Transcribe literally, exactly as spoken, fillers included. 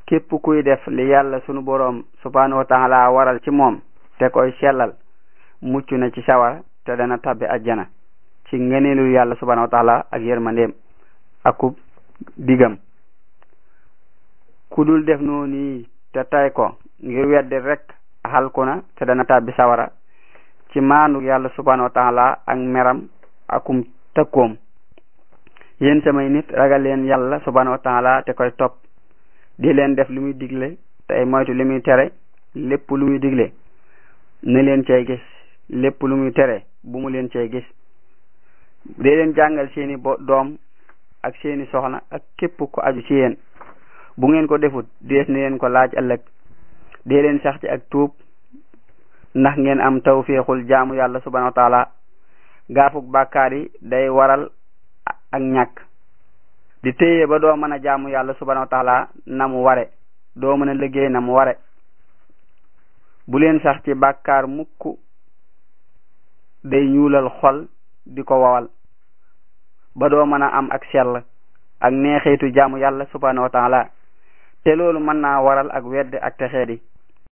képp kuy def li yàlla sunu boroom subhanahu wa taala waral ci moom te koy sellal mucc na ci sawara te dana tabbi ajjana ci ngëneelu yàlla subhanahu wa taala ak yërmandeem akub digam. ku dul def noonu te tay ko ngir weddi rek xalku na te dana tabbi sawara ci maandu yàlla subhanahu wa taala ak meram akum tëkkoom. yéen samay nit ragal leen yàlla subhanahu wa taala te koy topp di leen def lu muy digle tey moytu li muy tere. lépp lu muy digle na leen cay gis, lépp lu muy tere bu mu leen cay gis. dee leen jàngal seeni bo doom ak seeni soxna ak képp ku aju ci yéen. bu ngeen ko defut dees na leen ko laaj ëllëg. dee leen sax ci ak tuub ndax ngeen am tawfiixul jaamu yàlla subhanahu wa taala. gaafuk bàkkaar yi day waral ak ñàkk di téye ba doo mën a jaamu yàlla subhanahu wa taala na mu ware, doo mën a liggéey na mu ware. bu leen sax ci bàkkaar mukk, day ñuulal xol di ko wawal ba doo mën a am ak sell ak neexitu jaamu yàlla subhanahu wa taala te loolu mën naa waral ak wedde ak texeedi.